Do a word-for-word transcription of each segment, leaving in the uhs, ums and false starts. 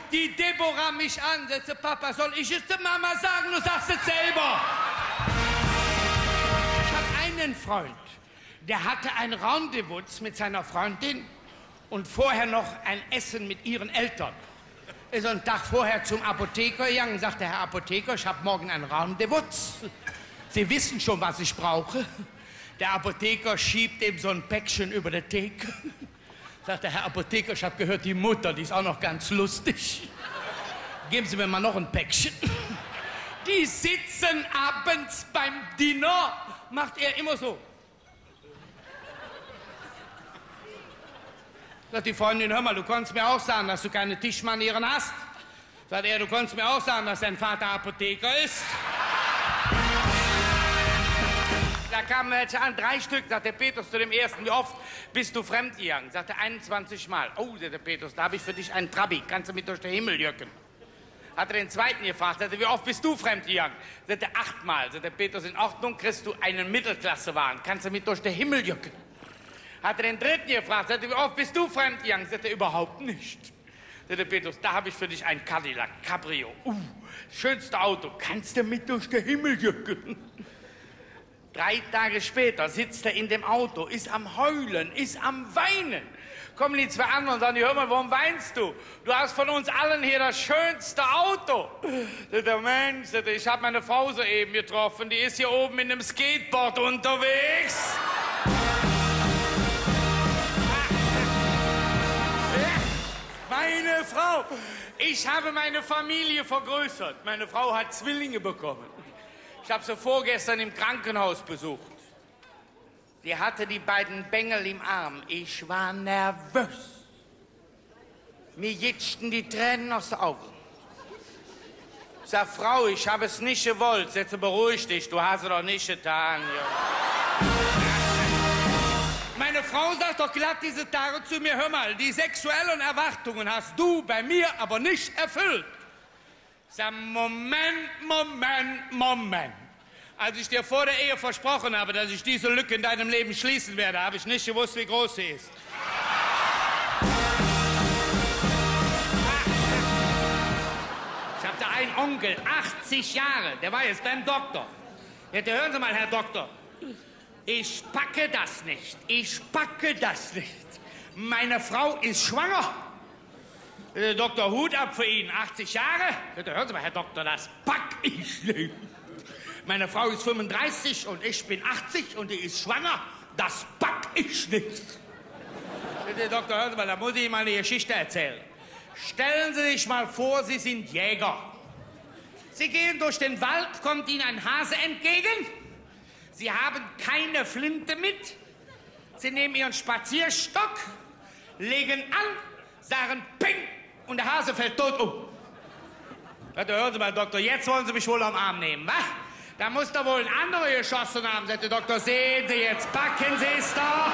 die Deborah mich an. Sagte, Papa, soll ich es der Mama sagen? Du sagst es selber. Ich habe einen Freund, der hatte ein Rendezvous mit seiner Freundin und vorher noch ein Essen mit ihren Eltern. Ist einen Tag vorher zum Apotheker gegangen und sagte, Herr Apotheker, ich habe morgen ein Rendezvous. Sie wissen schon, was ich brauche. Der Apotheker schiebt ihm so ein Päckchen über die Theke. Sagt der Herr Apotheker, ich habe gehört, die Mutter, die ist auch noch ganz lustig. Geben Sie mir mal noch ein Päckchen. Die sitzen abends beim Dinner, macht er immer so. Sagt die Freundin, hör mal, du konntest mir auch sagen, dass du keine Tischmanieren hast. Sagt er, du konntest mir auch sagen, dass dein Vater Apotheker ist. Da kamen welche an, drei Stück, sagt der Petrus zu dem ersten, wie oft bist du fremdgegangen? Sagt er, einundzwanzig Mal. Oh, sagt der Petrus, da habe ich für dich einen Trabi, kannst du mit durch den Himmel jürgen. Hat er den zweiten gefragt, sagt er, wie oft bist du fremdgegangen? Sagt er, achtmal. Sagt der Petrus, in Ordnung, kriegst du einen Mittelklassewagen, kannst du mit durch den Himmel jürgen. Hat er den dritten gefragt, sagt er, wie oft bist du fremdgegangen? Sagt er, überhaupt nicht. Sagt der Petrus, da habe ich für dich einen Cadillac, Cabrio. Uh, schönste Auto, kannst du mit durch den Himmel jürgen. Drei Tage später sitzt er in dem Auto, ist am Heulen, ist am Weinen. Kommen die zwei anderen und sagen, hör mal, warum weinst du? Du hast von uns allen hier das schönste Auto. Sagt der Mensch, sagt er, ich habe meine Frau soeben getroffen, die ist hier oben mit einem Skateboard unterwegs. Meine Frau, ich habe meine Familie vergrößert. Meine Frau hat Zwillinge bekommen. Ich habe sie vorgestern im Krankenhaus besucht. Sie hatte die beiden Bengel im Arm. Ich war nervös. Mir jitschten die Tränen aus den Augen. Ich sag, Frau, ich habe es nicht gewollt. Setze, beruhig dich, du hast es doch nicht getan. Ja. Meine Frau sagt doch glatt diese Tage zu mir, hör mal, die sexuellen Erwartungen hast du bei mir aber nicht erfüllt. Ich sag, Moment, Moment, Moment. Als ich dir vor der Ehe versprochen habe, dass ich diese Lücke in deinem Leben schließen werde, habe ich nicht gewusst, wie groß sie ist. Ich habe da einen Onkel, achtzig Jahre, der war jetzt beim Doktor. Ja, hören Sie mal, Herr Doktor, ich packe das nicht, ich packe das nicht. Meine Frau ist schwanger. Der Doktor, Hut ab für ihn, achtzig Jahre. Bitte hören Sie mal, Herr Doktor, das pack ich nicht. Meine Frau ist fünfunddreißig und ich bin achtzig und die ist schwanger. Das pack ich nicht. Bitte, Doktor, hören Sie mal, da muss ich Ihnen mal eine Geschichte erzählen. Stellen Sie sich mal vor, Sie sind Jäger. Sie gehen durch den Wald, kommt Ihnen ein Hase entgegen. Sie haben keine Flinte mit. Sie nehmen Ihren Spazierstock, legen an, sagen Ping und der Hase fällt tot um. Bitte hören Sie mal, Doktor, jetzt wollen Sie mich wohl am Arm nehmen, wa? Da muss doch wohl ein anderer geschossen haben, sagt der Doktor. Sehen Sie, jetzt packen Sie es doch.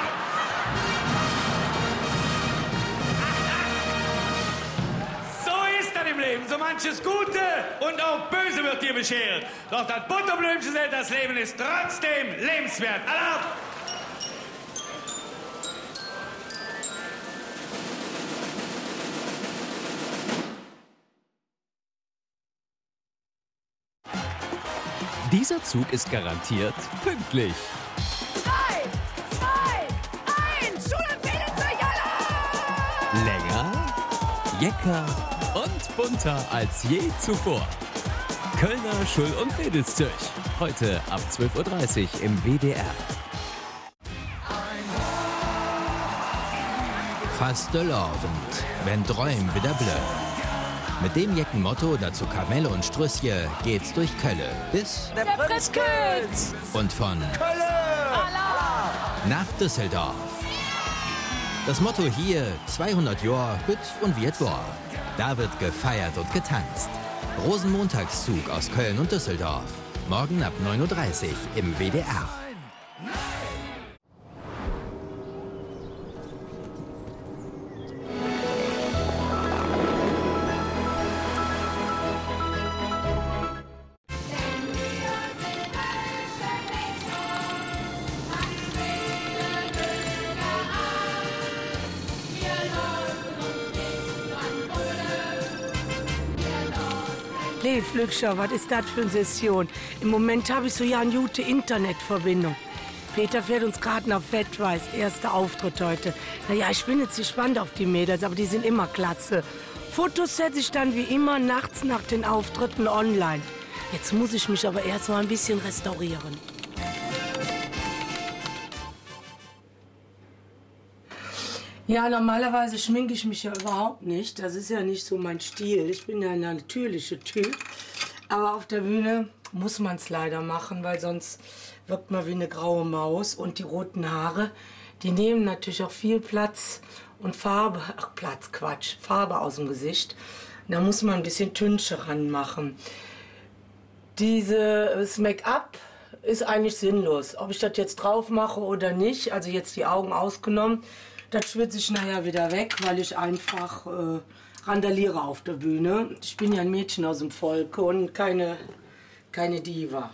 So ist das im Leben. So manches Gute und auch Böse wird dir beschert. Doch das Butterblümchen, das Leben ist trotzdem lebenswert. Alle auf! Dieser Zug ist garantiert pünktlich. Drei, zwei, eins, Schulempfehlung für Jalla! Länger, jecker und bunter als je zuvor. Kölner Schul- und Wedelstzürch. Heute ab zwölf Uhr dreißig im W D R. Fastelovend, wenn Träum wieder blöd. Mit dem jecken Motto, dazu Kamelle und Strüsschen, geht's durch Kölle bis Der Priskütz! und von Kölle! nach Düsseldorf. Das Motto hier, zweihundert Jahre Hütt und Viet war. Da wird gefeiert und getanzt. Rosenmontagszug aus Köln und Düsseldorf. Morgen ab neun Uhr dreißig im W D R. Lev Lückscher, was ist das für eine Session? Im Moment habe ich so ja eine gute Internetverbindung. Peter fährt uns gerade nach Fettweiß, erster Auftritt heute. Naja, ich bin jetzt gespannt auf die Mädels, aber die sind immer klasse. Fotos setze ich dann wie immer nachts nach den Auftritten online. Jetzt muss ich mich aber erst mal ein bisschen restaurieren. Ja, normalerweise schminke ich mich ja überhaupt nicht. Das ist ja nicht so mein Stil. Ich bin ja ein natürlicher Typ. Aber auf der Bühne muss man es leider machen, weil sonst wirkt man wie eine graue Maus. Und die roten Haare, die nehmen natürlich auch viel Platz und Farbe, ach Platz, Quatsch, Farbe aus dem Gesicht. Da muss man ein bisschen Tünche ranmachen. Dieses Make-up ist eigentlich sinnlos. Ob ich das jetzt drauf mache oder nicht, also jetzt die Augen ausgenommen, das schwitze ich nachher wieder weg, weil ich einfach äh, randaliere auf der Bühne. Ich bin ja ein Mädchen aus dem Volk und keine, keine Diva.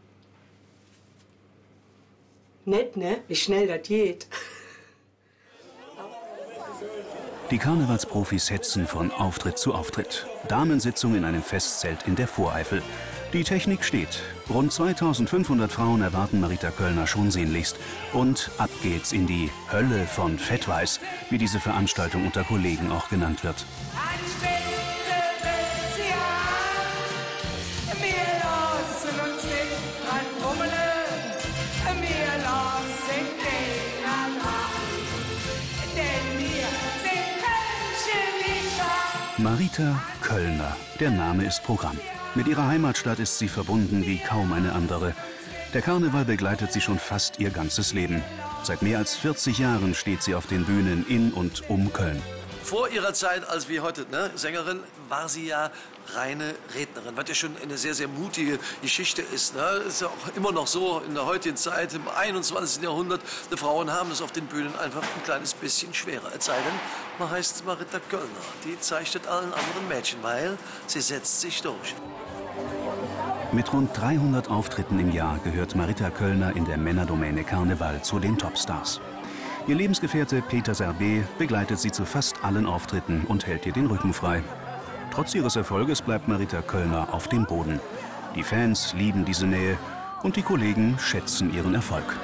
Nett, ne? Wie schnell das geht. Die Karnevalsprofis hetzen von Auftritt zu Auftritt. Damensitzung in einem Festzelt in der Voreifel. Die Technik steht. Rund zweitausendfünfhundert Frauen erwarten Marita Köllner schon sehnlichst. Und ab geht's in die Hölle von Fettweiß, wie diese Veranstaltung unter Kollegen auch genannt wird. Marita Köllner, der Name ist Programm. Mit ihrer Heimatstadt ist sie verbunden wie kaum eine andere. Der Karneval begleitet sie schon fast ihr ganzes Leben. Seit mehr als vierzig Jahren steht sie auf den Bühnen in und um Köln. Vor ihrer Zeit als wie heute ne, Sängerin war sie ja reine Rednerin, was ja schon eine sehr, sehr mutige Geschichte ist. Ne? Ist ja auch immer noch so in der heutigen Zeit, im einundzwanzigsten Jahrhundert, die Frauen haben es auf den Bühnen einfach ein kleines bisschen schwerer. Es sei denn, man heißt Marita Köllner. Die zeichnet allen anderen Mädchen, weil sie setzt sich durch. Mit rund dreihundert Auftritten im Jahr gehört Marita Köllner in der Männerdomäne Karneval zu den Topstars. Ihr Lebensgefährte Peter Serbé begleitet sie zu fast allen Auftritten und hält ihr den Rücken frei. Trotz ihres Erfolges bleibt Marita Köllner auf dem Boden. Die Fans lieben diese Nähe und die Kollegen schätzen ihren Erfolg.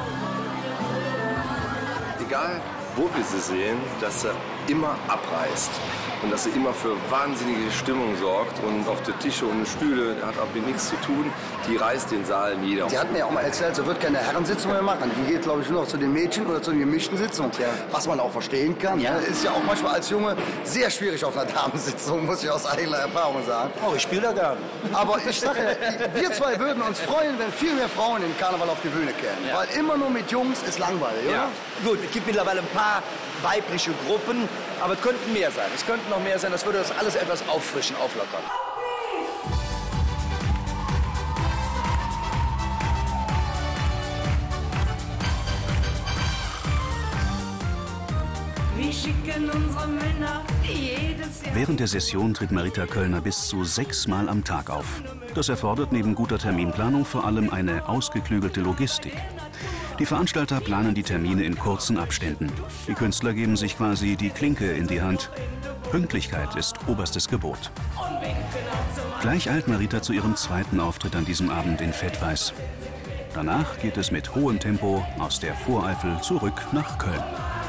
Egal, wo wir sie sehen, dass sie immer abreißt und dass sie immer für wahnsinnige Stimmung sorgt und auf der Tische und Stühle hat auch mit nichts zu tun, die reißt den Saal nieder. Die hat mir auch mal erzählt, sie wird keine Herrensitzung mehr machen. Die geht, glaube ich, nur noch zu den Mädchen oder zu den gemischten Sitzungen. Ja. Was man auch verstehen kann. Ja. Ist ja auch manchmal als Junge sehr schwierig auf einer Damensitzung, muss ich aus eigener Erfahrung sagen. Oh, ich spiele da gerne. Aber ich sage ja, wir zwei würden uns freuen, wenn viel mehr Frauen in Karneval auf die Bühne kämen. Ja. Weil immer nur mit Jungs ist langweilig, oder? Ja. Gut, es gibt mittlerweile ein paar weibliche Gruppen, aber es könnten mehr sein. Es könnten noch mehr sein, das würde das alles etwas auffrischen, auflockern. Wir schicken unsere Männer jedes Jahr. Während der Session tritt Marita Köllner bis zu sechsmal am Tag auf. Das erfordert neben guter Terminplanung vor allem eine ausgeklügelte Logistik. Die Veranstalter planen die Termine in kurzen Abständen. Die Künstler geben sich quasi die Klinke in die Hand. Pünktlichkeit ist oberstes Gebot. Gleich eilt Marita zu ihrem zweiten Auftritt an diesem Abend in Fettweiß. Danach geht es mit hohem Tempo aus der Voreifel zurück nach Köln.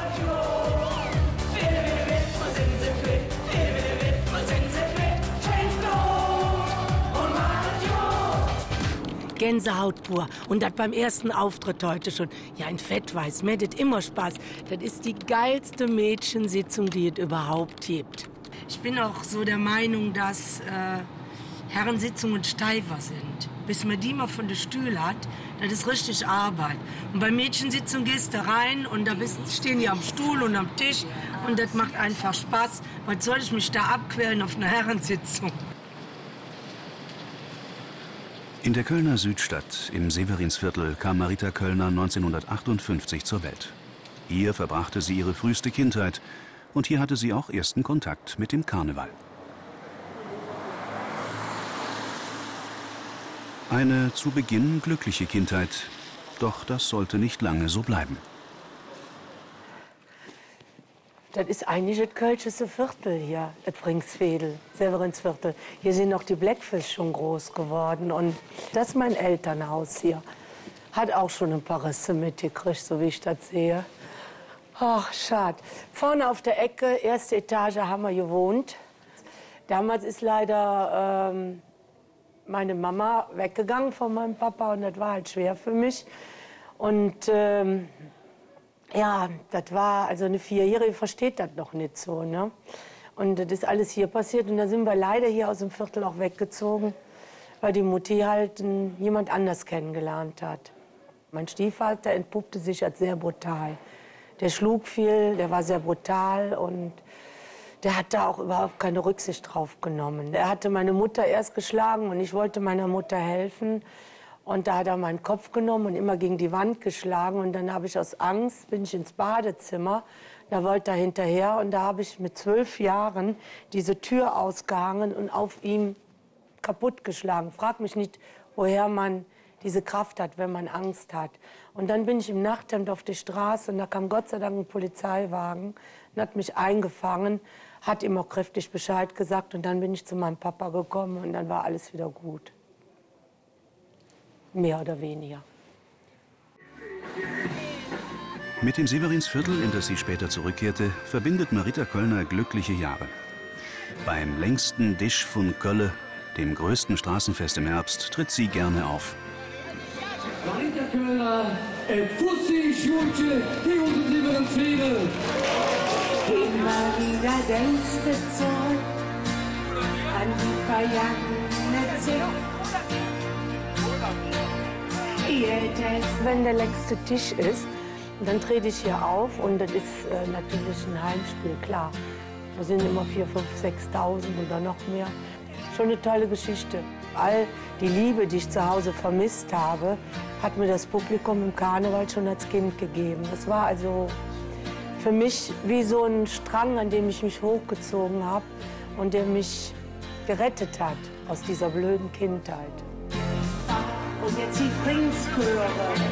Gänsehaut pur. Und das beim ersten Auftritt heute schon. Ja, in Fettweiß, mir hat immer Spaß. Das ist die geilste Mädchensitzung, die es überhaupt gibt. Ich bin auch so der Meinung, dass äh, Herrensitzungen steifer sind. Bis man die mal von der Stühle hat, das ist richtig Arbeit. Und bei Mädchensitzungen gehst du rein und da bist, stehen die am Stuhl und am Tisch und das macht einfach Spaß. Was soll ich mich da abquälen auf einer Herrensitzung? In der Kölner Südstadt im Severinsviertel kam Marita Köllner neunzehnhundertachtundfünfzig zur Welt. Hier verbrachte sie ihre früheste Kindheit und hier hatte sie auch ersten Kontakt mit dem Karneval. Eine zu Beginn glückliche Kindheit, doch das sollte nicht lange so bleiben. Das ist eigentlich das kölscheste Viertel hier, das Bringsvedel, Severinsviertel. Hier sind noch die Blackfish schon groß geworden. Und das ist mein Elternhaus hier. Hat auch schon ein paar Risse mitgekriegt, so wie ich das sehe. Ach, schade. Vorne auf der Ecke, erste Etage, haben wir gewohnt. Damals ist leider ähm, meine Mama weggegangen von meinem Papa und das war halt schwer für mich. Und ähm, ja, das war, also eine Vierjährige versteht das noch nicht so, ne? Und das ist alles hier passiert und da sind wir leider hier aus dem Viertel auch weggezogen, weil die Mutti halt n, jemand anders kennengelernt hat. Mein Stiefvater entpuppte sich als sehr brutal. Der schlug viel, der war sehr brutal und der hat da auch überhaupt keine Rücksicht drauf genommen. Er hatte meine Mutter erst geschlagen und ich wollte meiner Mutter helfen. Und da hat er meinen Kopf genommen und immer gegen die Wand geschlagen. Und dann habe ich aus Angst, bin ich ins Badezimmer. Da wollte er hinterher und da habe ich mit zwölf Jahren diese Tür ausgehangen und auf ihm kaputt geschlagen. Frag mich nicht, woher man diese Kraft hat, wenn man Angst hat. Und dann bin ich im Nachthemd auf die Straße und da kam Gott sei Dank ein Polizeiwagen und hat mich eingefangen, hat ihm auch kräftig Bescheid gesagt und dann bin ich zu meinem Papa gekommen und dann war alles wieder gut. Mehr oder weniger. Mit dem Severinsviertel, in das sie später zurückkehrte, verbindet Marita Köllner glückliche Jahre. Beim längsten Disch von Kölle, dem größten Straßenfest im Herbst, tritt sie gerne auf. Marita Köllner, Fussi, Schulche, die unser Severinsviertel. Immer wieder denkst du zurück an die vergangene Zeit. Wenn der letzte Tisch ist, dann trete ich hier auf und das ist äh, natürlich ein Heimspiel, klar. Da sind immer vier, fünf, sechstausend oder noch mehr. Schon eine tolle Geschichte. All die Liebe, die ich zu Hause vermisst habe, hat mir das Publikum im Karneval schon als Kind gegeben. Das war also für mich wie so ein Strang, an dem ich mich hochgezogen habe und der mich gerettet hat aus dieser blöden Kindheit. Und jetzt die Pringschöre.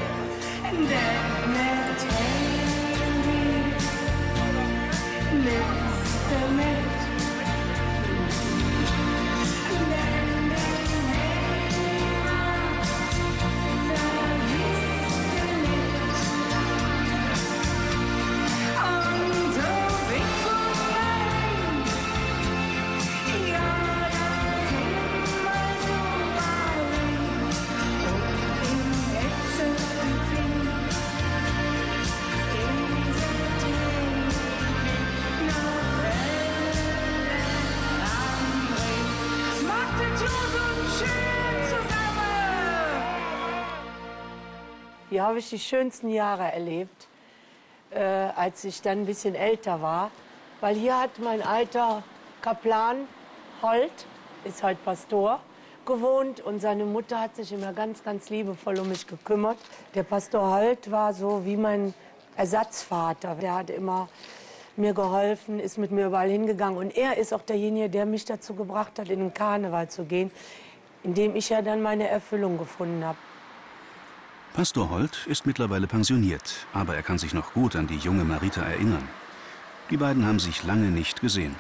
Hier habe ich die schönsten Jahre erlebt, äh, als ich dann ein bisschen älter war. Weil hier hat mein alter Kaplan Holt, ist halt Pastor, gewohnt. Und seine Mutter hat sich immer ganz, ganz liebevoll um mich gekümmert. Der Pastor Holt war so wie mein Ersatzvater. Der hat immer mir geholfen, ist mit mir überall hingegangen. Und er ist auch derjenige, der mich dazu gebracht hat, in den Karneval zu gehen, in dem ich ja dann meine Erfüllung gefunden habe. Pastor Holt ist mittlerweile pensioniert, aber er kann sich noch gut an die junge Marita erinnern. Die beiden haben sich lange nicht gesehen.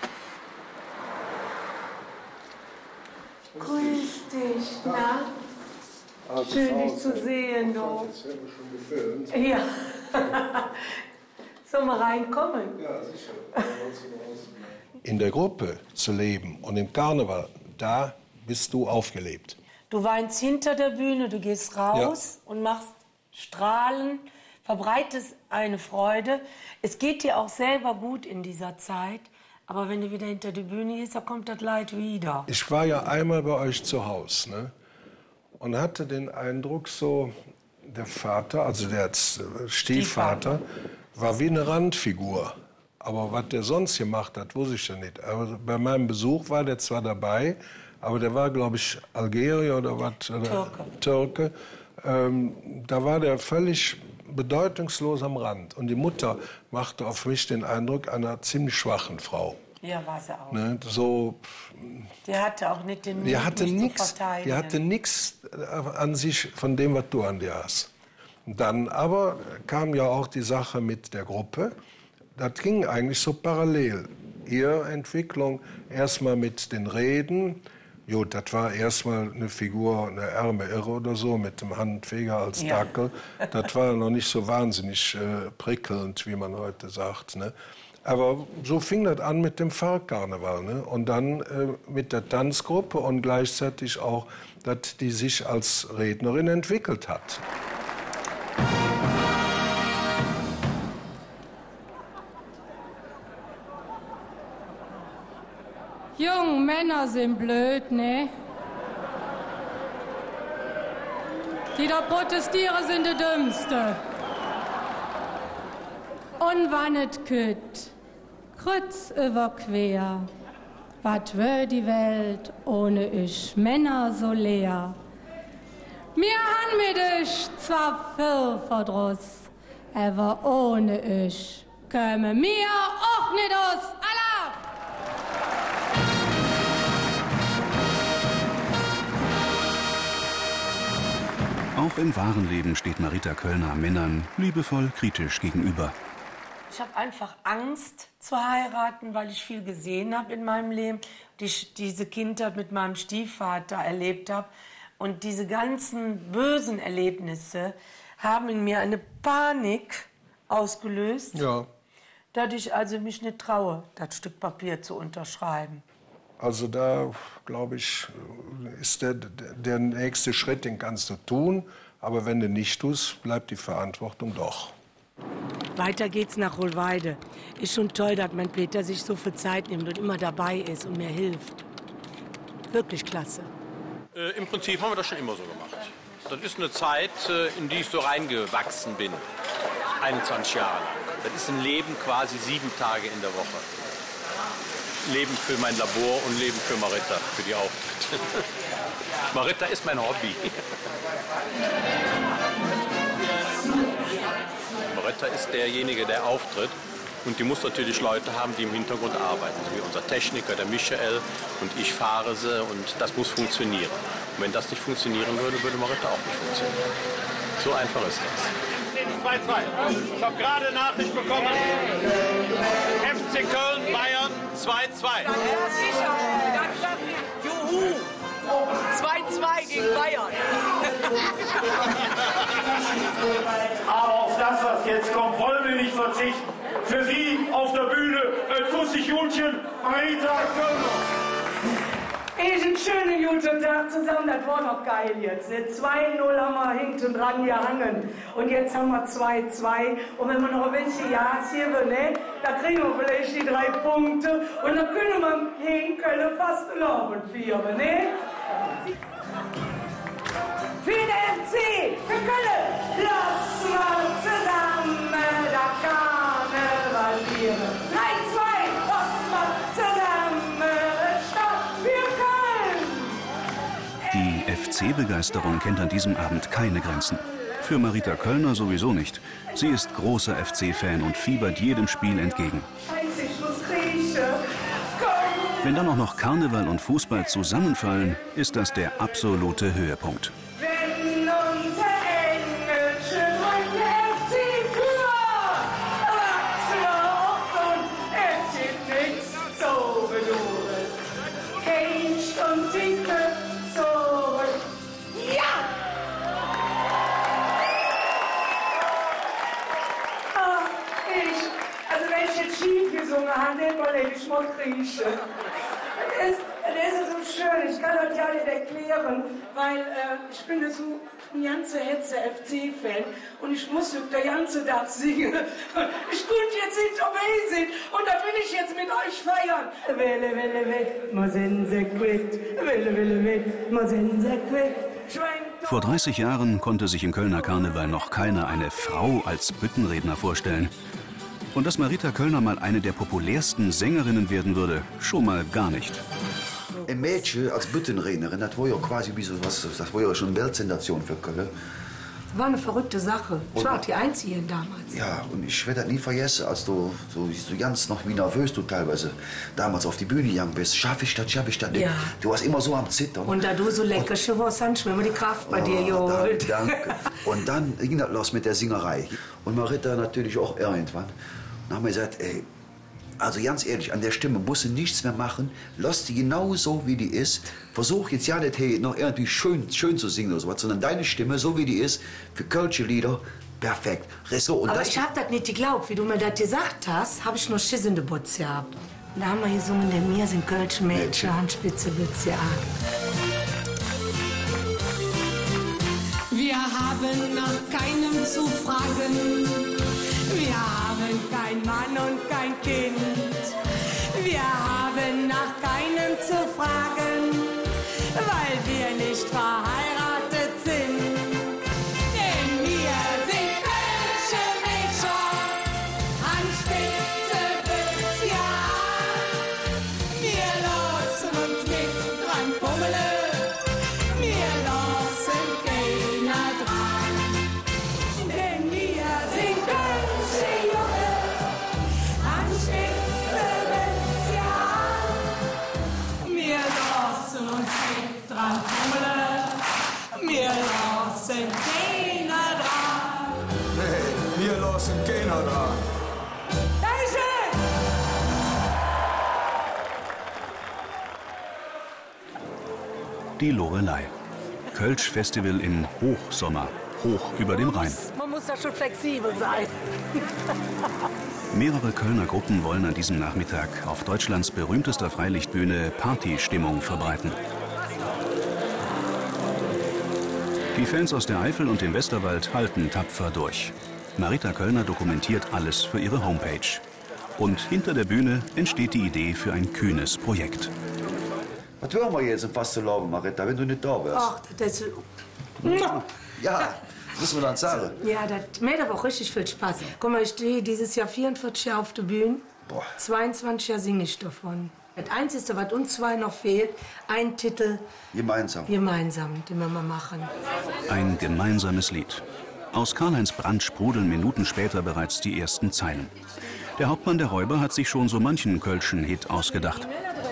Grüß dich, na? Schön, dich zu sehen, du. Jetzt werden wir schon gefilmt. Ja. Sollen wir reinkommen? Ja, sicher. In der Gruppe zu leben und im Karneval, da bist du aufgelebt. Du weinst hinter der Bühne, du gehst raus ja. und machst Strahlen, verbreitest eine Freude. Es geht dir auch selber gut in dieser Zeit, aber wenn du wieder hinter die Bühne gehst, da kommt das Leid wieder. Ich war ja einmal bei euch zu Hause, ne? Und hatte den Eindruck, so der Vater, also der Stiefvater, war wie eine Randfigur. Aber was der sonst gemacht hat, wusste ich ja nicht. Aber bei meinem Besuch war der zwar dabei, aber der war, glaube ich, Algerier oder was? Türke. Türke. Ähm, da war der völlig bedeutungslos am Rand. Und die Mutter machte auf mich den Eindruck einer ziemlich schwachen Frau. Ja, war sie auch. Ne, so, die hatte auch nicht den Mut, die hatte mich nix, zu verteidigen. Die hatte nichts an sich von dem, was du an dir hast. Dann aber kam ja auch die Sache mit der Gruppe. das ging eigentlich so parallel. Ihre Entwicklung erstmal mit den Reden. Jo, das war erstmal eine Figur, eine arme Irre oder so, mit dem Handfeger als Ja. Dackel. Das war noch nicht so wahnsinnig äh, prickelnd, wie man heute sagt. Ne? Aber so fing das an mit dem Pfarrkarneval. Ne? Und dann äh, mit der Tanzgruppe und gleichzeitig auch, dass die sich als Rednerin entwickelt hat. Junge Männer sind blöd, ne? Die da protestieren, sind die Dümmste. Und wann et kütt, kreuz über quer, wat wär die Welt ohne ich Männer so leer? Mir han mit ich zwar viel Verdruss, aber ohne ich käme mir auch nicht aus. Allah! Auch im wahren Leben steht Marita Köllner Männern liebevoll kritisch gegenüber. Ich habe einfach Angst zu heiraten, weil ich viel gesehen habe in meinem Leben. Die ich diese Kindheit mit meinem Stiefvater erlebt habe. Und diese ganzen bösen Erlebnisse haben in mir eine Panik ausgelöst, Ja. dass ich also mich nicht traue, das Stück Papier zu unterschreiben. Also da, glaube ich, ist der, der nächste Schritt, den kannst du tun. Aber wenn du nicht tust, bleibt die Verantwortung doch. Weiter geht's nach Hohlweide. Ist schon toll, dass mein Peter sich so viel Zeit nimmt und immer dabei ist und mir hilft. Wirklich klasse. Äh, Im Prinzip haben wir das schon immer so gemacht. Das ist eine Zeit, äh, in die ich so reingewachsen bin. einundzwanzig Jahre lang. Das ist ein Leben quasi sieben Tage in der Woche. Leben für mein Labor und Leben für Marita, für die Auftritte. Marita ist mein Hobby. Marita ist derjenige, der auftritt. Und die muss natürlich Leute haben, die im Hintergrund arbeiten. So wie unser Techniker, der Michael. Und ich fahre sie und das muss funktionieren. Und wenn das nicht funktionieren würde, würde Marita auch nicht funktionieren. So einfach ist das. zwei zwei. Ich habe gerade Nachricht bekommen. F C Köln, Bayern zwei zwei. Ja, sicher. Juhu. zwei zwei gegen Bayern. Aber auf das, was jetzt kommt, wollen wir nicht verzichten. Für Sie auf der Bühne ein Fussig-Julchen, Marita Kölner. Ich einen schönen guten Tag zusammen, das war doch geil jetzt. zwei null haben wir hinten dran gehangen und jetzt haben wir zwei zwei. Und wenn wir noch ein bisschen Gas geben, ne, da kriegen wir vielleicht die drei Punkte und dann können wir gegen Köln fast einen Abend feiern, ne? Für den F C, für Köln, lass mal zusammen da Karneval vieren. drei zwei, lass mal zusammen, Stadt für Köln. Die F C-Begeisterung kennt an diesem Abend keine Grenzen. Für Marita Köllner sowieso nicht. Sie ist großer F C-Fan und fiebert jedem Spiel entgegen. Scheiße, ich muss kriechen. Wenn dann auch noch Karneval und Fußball zusammenfallen, ist das der absolute Höhepunkt. Wenn unser Engelchen heute F C führt, wachsen auf und es gibt nichts so bedroht. Kennt und singt so. Ja! Ah, ich, also wenn ich jetzt schief gesungen habe, dann wollte ich mal kriechen. Das ist, das ist so schön, ich kann das ja nicht erklären, weil äh, ich bin so ein ganzer Hetze F C-Fan und ich muss der ganze Tag singen. Ich konnte jetzt nicht dabei sein und da will ich jetzt mit euch feiern. Welle, Welle, weg, ma sense quitt. Welle, Welle, weg, ma sense quitt. Vor dreißig Jahren konnte sich im Kölner Karneval noch keiner eine Frau als Büttenredner vorstellen. Und dass Marita Köllner mal eine der populärsten Sängerinnen werden würde, schon mal gar nicht. Ein Mädchen als Büttenrednerin, das war ja quasi wie so was, das war ja schon eine Weltsensation für Köln. War eine verrückte Sache. Ich war auch die Einzige damals. Ja, und ich werde das nie vergessen, als du so, so ganz noch wie nervös du teilweise damals auf die Bühne gegangen bist. Schaff ich das, schaff ich das nicht? Ja. Du warst immer so am Zittern. Und da du so lecker warst, hast du mir die Kraft bei dir geholt. Danke. Und dann ging das los mit der Singerei. Und Marita natürlich auch irgendwann. Dann haben wir gesagt, ey, also ganz ehrlich, an der Stimme musst du nichts mehr machen. Lass die genau so, wie die ist. Versuch jetzt ja nicht, hey, noch irgendwie schön, schön zu singen oder sowas, sondern deine Stimme, so wie die ist, für kölsche Lieder, perfekt. So, und Aber das ich hab das nicht geglaubt, wie du mir das gesagt hast, habe ich noch Schiss in der Butz gehabt. Und da haben wir gesungen, denn mir sind kölsche Mädchen, Handspitze wird's ja. Wir haben nach keinem zu fragen. Wir haben kein Mann und kein Kind. Wir haben nach keinem zu fragen, weil wir nicht verheiratet sind. Denn wir sind kölsche Mädchen, Handspitze wird's ja. Wir lassen uns nicht dran fummeln. Wir lassen keiner dran. Denn wir sind kölsche Junge, Handspitze wird's ja. Wir lassen uns nicht dran fummeln. Wir lassen keiner dran. Nee, wir lassen keiner dran. Dankeschön! Die Loreley. Kölsch-Festival im Hochsommer, hoch über dem Rhein. Man muss da schon flexibel sein. Mehrere Kölner Gruppen wollen an diesem Nachmittag auf Deutschlands berühmtester Freilichtbühne Partystimmung verbreiten. Die Fans aus der Eifel und dem Westerwald halten tapfer durch. Marita Köllner dokumentiert alles für ihre Homepage. Und hinter der Bühne entsteht die Idee für ein kühnes Projekt. Was hören wir jetzt, um was zu laufen, Marita, wenn du nicht da wärst? Ach, das ist... Ja, müssen wir dann sagen. Ja, das mir hat aber auch richtig viel Spaß. Guck mal, ich stehe dieses Jahr vierundvierzig Jahre auf der Bühne. Boah. zweiundzwanzig Jahre singe ich davon. Das Einzige, was uns zwei noch fehlt, ein Titel Gemeinsam. gemeinsam, den wir mal machen. Ein gemeinsames Lied. Aus Karl-Heinz Brandt sprudeln Minuten später bereits die ersten Zeilen. Der Hauptmann der Räuber hat sich schon so manchen kölschen Hit ausgedacht.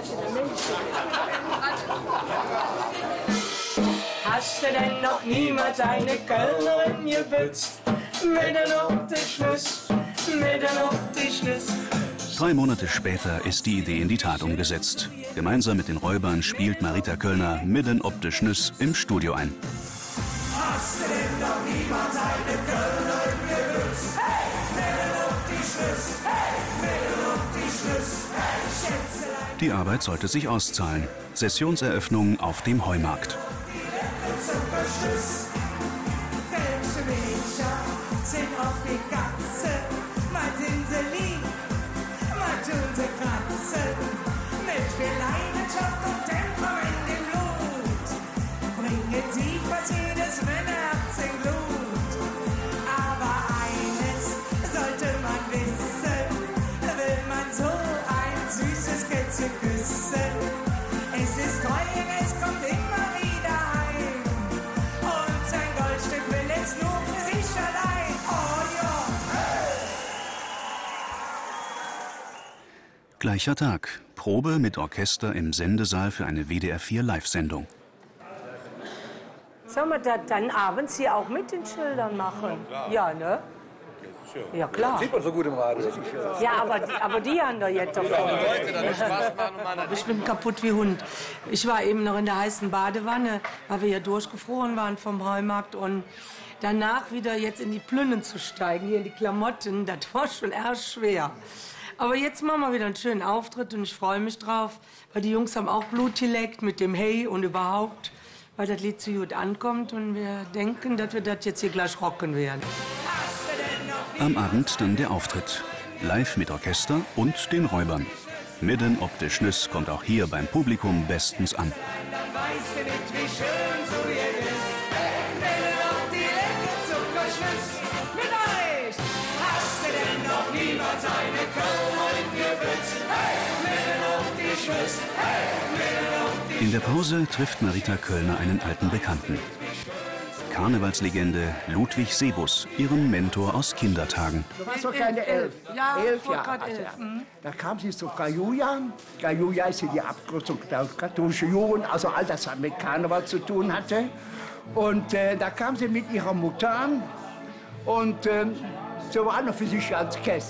Hast du denn noch niemals eine Kölnerin gebützt? Mit der Nochteschluss, mit der Nochteschluss. Drei Monate später ist die Idee in die Tat umgesetzt. Gemeinsam mit den Räubern spielt Marita Köllner midden ob de Schnüss im Studio ein. Hast du denn noch niemals eine Kölnerin gebützt? Hey, midden ob die Schlüss, hey, midden ob die Schlüss, hey, Schätzelein. Die Arbeit sollte sich auszahlen. Sessionseröffnung auf dem Heumarkt. Zuckerschluss. Kölsche Mädchen sind auf die Katze. Mal sind sie lieb, mal tun sie kratzen. Mit viel Leidenschaft und Temperament im Blut bringen sie fast jedes Männerherz in Glut. Aber eines sollte man wissen, will man so ein süßes Kätzchen küssen. Es ist treu und es kommt immer wieder heim. Und sein Goldstück will es nur für sich allein. Oh ja, hey! Gleicher Tag. Probe mit Orchester im Sendesaal für eine W D R vier Live-Sendung. Sollen wir das dann abends hier auch mit den Schildern machen? Ja, ne? Ja, klar. Sieht man so gut im Radio. Ja, aber die, aber die haben doch jetzt davon. Ich bin kaputt wie Hund. Ich war eben noch in der heißen Badewanne, weil wir ja durchgefroren waren vom Heumarkt. Und danach wieder jetzt in die Plünnen zu steigen, hier in die Klamotten, das war schon erst schwer. Aber jetzt machen wir wieder einen schönen Auftritt und ich freue mich drauf, weil die Jungs haben auch Blut geleckt mit dem Hey und überhaupt, weil das Lied zu gut ankommt und wir denken, dass wir das jetzt hier gleich rocken werden. Am Abend dann der Auftritt. Live mit Orchester und den Räubern. Midden ob de Schnüss kommt auch hier beim Publikum bestens an. Dann weißt du nicht, wie schön so ihr ist. Midden ob die leckere Zuckerschlüss. Mit euch! Hast du denn noch niemals eine Kölnerin gewünscht? Hey, midden ob die Schlüss. Hey, midden ob die In der Pause trifft Marita Köllner einen alten Bekannten. Karnevalslegende Ludwig Sebus, ihren Mentor aus Kindertagen. Du warst doch keine elf. Ja, elf vor Jahre. grad alt, elf. ja. Mhm. Da kam sie zu Frau Julia. Frau Julia ist ja die Abkürzung der katholischen Jugend, also all das, was mit Karneval zu tun hatte. Und äh, da kam sie mit ihrer Mutter an und äh, sie war noch für sich als Käst.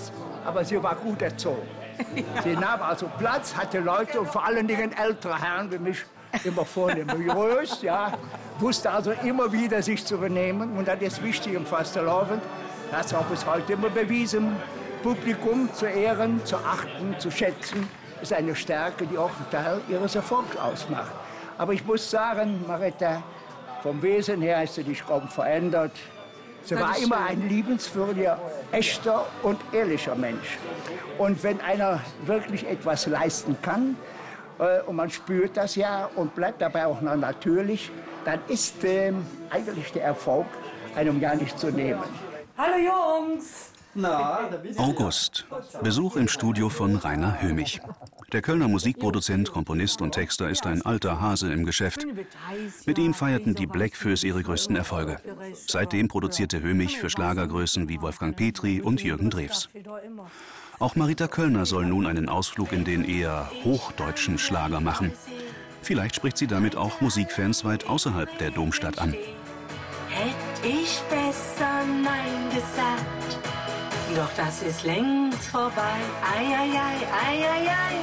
aber sie war gut erzogen. Sie nahm also Platz, hatte Leute und vor allen Dingen ältere Herren wie mich immer vornehm berührt, ja, wusste also immer wieder sich zu benehmen. Und das ist wichtig im Fastelovend. Das ist auch bis heute immer bewiesen. Publikum zu ehren, zu achten, zu schätzen, ist eine Stärke, die auch einen Teil ihres Erfolgs ausmacht. Aber ich muss sagen, Marita, vom Wesen her hast du dich kaum verändert. Sie war immer ein liebenswürdiger, echter und ehrlicher Mensch. Und wenn einer wirklich etwas leisten kann, äh, und man spürt das ja und bleibt dabei auch noch natürlich, dann ist äh, eigentlich der Erfolg einem ja nicht zu nehmen. Hallo Jungs! August. Besuch im Studio von Rainer Hömich. Der Kölner Musikproduzent, Komponist und Texter ist ein alter Hase im Geschäft. Mit ihm feierten die Blackfoes ihre größten Erfolge. Seitdem produzierte Hömich für Schlagergrößen wie Wolfgang Petri und Jürgen Drews. Auch Marita Köllner soll nun einen Ausflug in den eher hochdeutschen Schlager machen. Vielleicht spricht sie damit auch Musikfans weit außerhalb der Domstadt an. Hätte ich besser Nein gesagt, doch das ist längst vorbei. Ei, ei, ei, ei, ei, ei.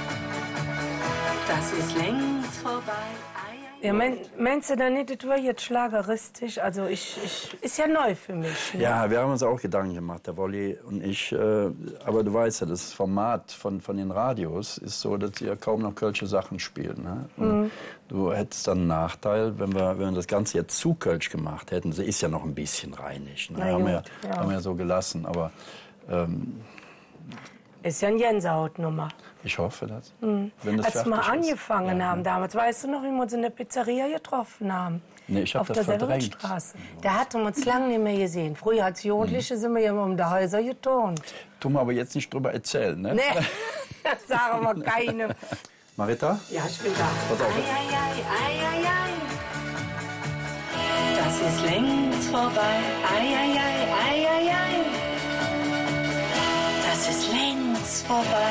Das ist längst vorbei. Ja, mein, meinst du dann nicht, das war jetzt schlageristisch? Also ich, ich, ist ja neu für mich. Ne? Ja, wir haben uns auch Gedanken gemacht, der Wolli und ich. Äh, aber du weißt ja, das Format von, von den Radios ist so, dass sie ja kaum noch kölsche Sachen spielen. Ne? Mhm. Du hättest dann einen Nachteil, wenn wir, wenn wir das Ganze jetzt zu kölsch gemacht hätten. Sie ist ja noch ein bisschen rheinig. Ne? Haben, wir, ja. haben wir ja so gelassen. Aber ähm, ist ja eine Gänsehautnummer. Ich hoffe das. Mhm. Wenn das Als wir mal angefangen ja. haben damals, weißt du noch, wie wir uns in der Pizzeria getroffen haben? Nee, ich hab auf das der verdrängt. Severinstraße. Da hatten wir uns lange nicht mehr gesehen. Früher als Jugendliche mhm. sind wir immer um die Häuser geturnt. Tun wir aber jetzt nicht drüber erzählen, ne? Nee, das sagen wir keinem. Marita? Ja, ich bin da. Pass auf. Ei, ei, ei, ei, ei, ei. Das ist längst vorbei. Ei, ei, ei, ei, ei, ei. Das ist längst vorbei.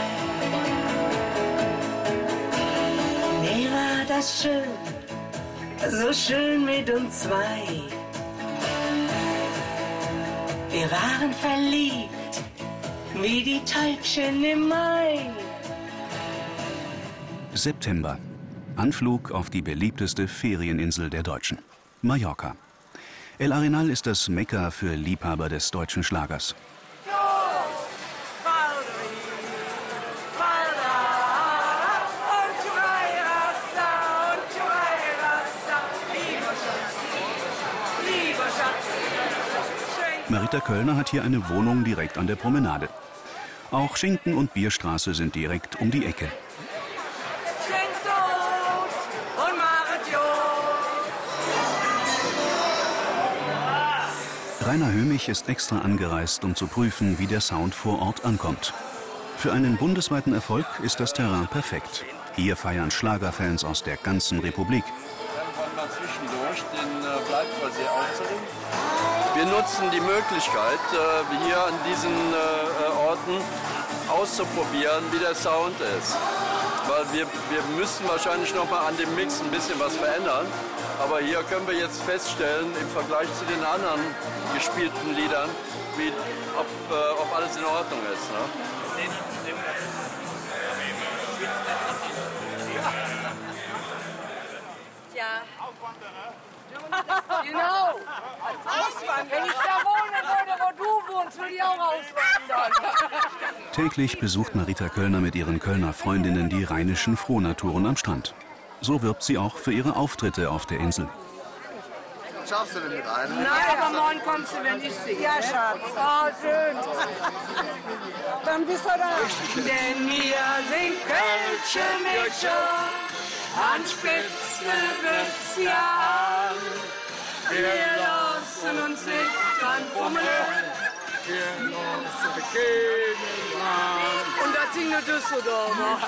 Mir war das schön, so schön mit uns zwei. Wir waren verliebt, wie die Täubchen im Mai. September. Anflug auf die beliebteste Ferieninsel der Deutschen, Mallorca. El Arenal ist das Mekka für Liebhaber des deutschen Schlagers. Marita Köllner hat hier eine Wohnung direkt an der Promenade. Auch Schinken- und Bierstraße sind direkt um die Ecke. Rainer Hömich ist extra angereist, um zu prüfen, wie der Sound vor Ort ankommt. Für einen bundesweiten Erfolg ist das Terrain perfekt. Hier feiern Schlagerfans aus der ganzen Republik. Zwischendurch den Bleibversee aufzunehmen. Wir nutzen die Möglichkeit, hier an diesen Orten auszuprobieren, wie der Sound ist. Weil wir, wir müssen wahrscheinlich noch mal an dem Mix ein bisschen was verändern. Aber hier können wir jetzt feststellen, im Vergleich zu den anderen gespielten Liedern, wie, ob, äh, ob alles in Ordnung ist. Ne? Ja. Genau. Auswandern. Wenn ich da wohnen würde, wo du wohnst, würde ich auch auswandern. Täglich besucht Marita Köllner mit ihren Kölner Freundinnen die rheinischen Frohnaturen am Strand. So wirbt sie auch für ihre Auftritte auf der Insel. Schaffst du denn mit einem? Nein, aber morgen kommst du, wenn ich singe. Ja, Schatz. Oh, schön. Dann bist du da. Denn wir sind Kölsche Mädchen, an Spitze wird's ja an. Wir lassen uns nicht dran fummeln. Und das singt nur Düsseldorf.